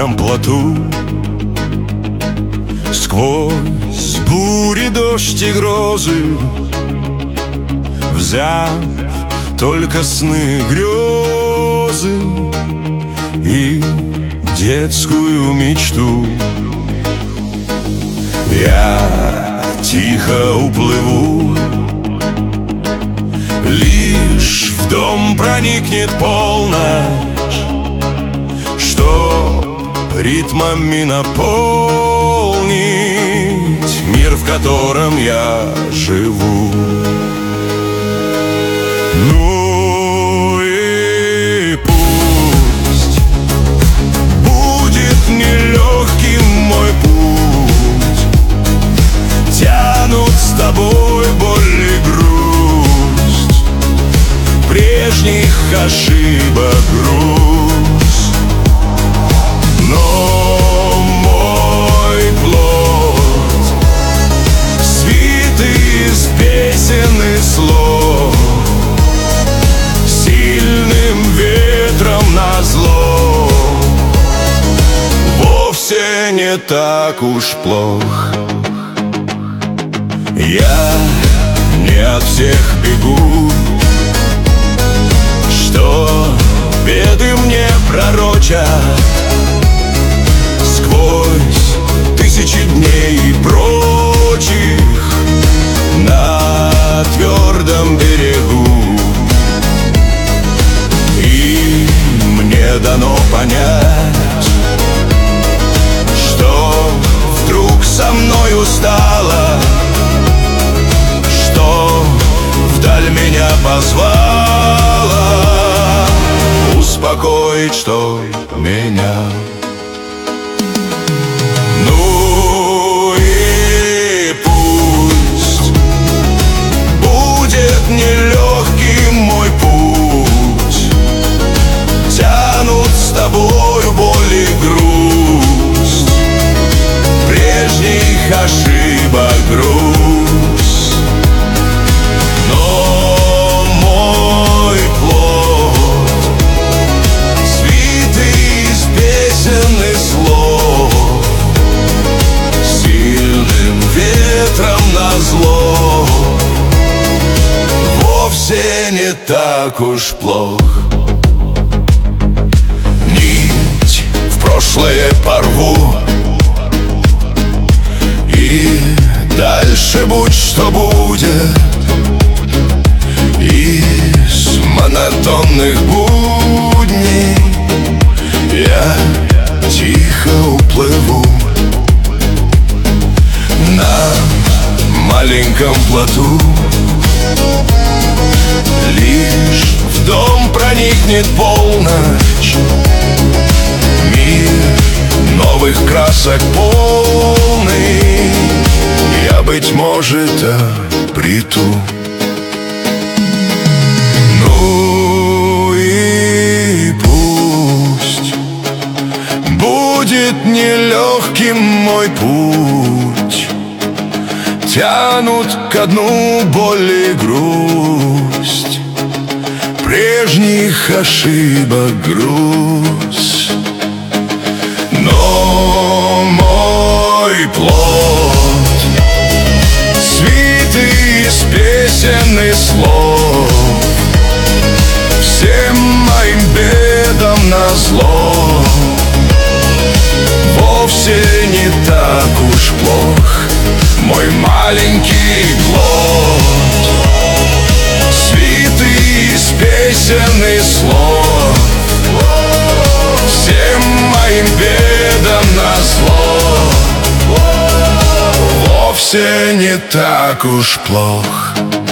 маленьком плоту. Сквозь бури, дождь и грозы, взяв только сны, грезы и детскую мечту, я тихо уплыву. Лишь в дом проникнет полночь, чтоб ритмами наполнить мир, в котором я живу. Ну и пусть будет нелегким мой путь, тянут с тобой боль и грусть, прежних ошибок груз. Но мой плод свиты из песен и слов, сильным ветром назло, вовсе не так уж плох. Я не от всех бегу, что беды мне пророчат. Сквозь тысячи дней прочих на твердом берегу, и мне дано понять, что вдруг со мною стало, что вдаль меня позвала успокоить, что меня. Ну и пусть будет нелегким мой путь, тянут с тобою боль и грусть, прежних ошибок груз. Но мой плод свиты из песен и слов, сильным ветром назло, вовсе не так уж плох. Нить в прошлое порву, и дальше будь что будет. Из монотонных будней я тихо уплыву. На маленьком плоту лишь в дом проникнет полночь, мир новых красок полный, я, быть может, обрету. Ну и пусть будет нелегким мой путь, тянут ко дну боль и грусть, прежних ошибок груз. Но мой плод свиты из песен и слов, всем моим бедам назло, вовсе не так уж плох. Мой маленький плод свиты из песен и слов, всем моим бедам назло, вовсе не так уж плох.